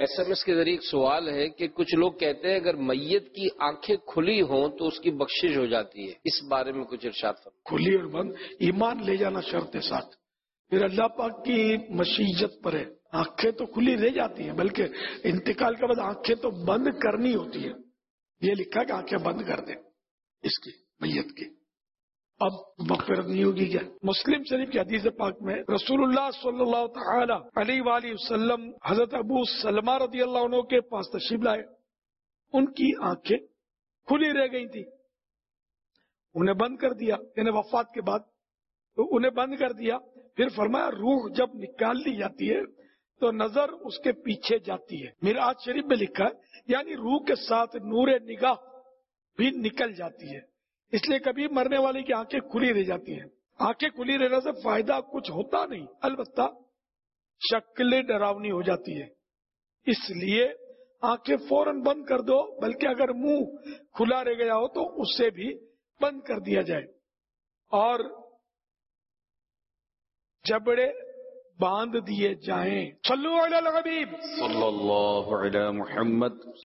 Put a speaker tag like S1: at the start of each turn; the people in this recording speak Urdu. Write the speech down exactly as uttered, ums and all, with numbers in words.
S1: ایس ایم ایس کے ذریعے ایک سوال ہے کہ کچھ لوگ کہتے ہیں اگر میت کی آنکھیں کھلی ہوں تو اس کی بخشش ہو جاتی ہے، اس بارے میں کچھ ارشاد فرمائیں۔
S2: کھلی اور بند ایمان لے جانا شرط ہے ساتھ، پھر اللہ پاک کی مشیت پر ہے۔ آنکھیں تو کھلی رہ جاتی ہیں، بلکہ انتقال کے بعد آنکھیں تو بند کرنی ہوتی ہے، یہ لکھا کہ آنکھیں بند کر دیں اس کی میت کی، اب مغفرت نہیں ہوگی کیا؟ مسلم شریف کی حدیث پاک میں رسول اللہ صلی اللہ تعالی علیہ وآلہ وسلم حضرت ابو سلمہ رضی اللہ عنہ کے پاس تشریف لائے، ان کی آنکھیں کھلی رہ گئی تھی، انہیں بند کر دیا، یعنی وفات کے بعد تو انہیں بند کر دیا۔ پھر فرمایا روح جب نکال دی جاتی ہے تو نظر اس کے پیچھے جاتی ہے، میراج شریف میں لکھا ہے یعنی روح کے ساتھ نور نگاہ بھی نکل جاتی ہے، اس لیے کبھی مرنے والے کی آنکھیں کھلی رہ جاتی ہیں۔ آنکھیں کھلی رہنے سے فائدہ کچھ ہوتا نہیں، البتہ شکلیں ڈراؤنی ہو جاتی ہے، اس لیے آنکھیں فوراً بند کر دو، بلکہ اگر منہ کھلا رہ گیا ہو تو اسے بھی بند کر دیا جائے، اور جبڑے باندھ دیے جائیں۔ صلو علی الحبیب
S1: صلی اللہ علی محمد۔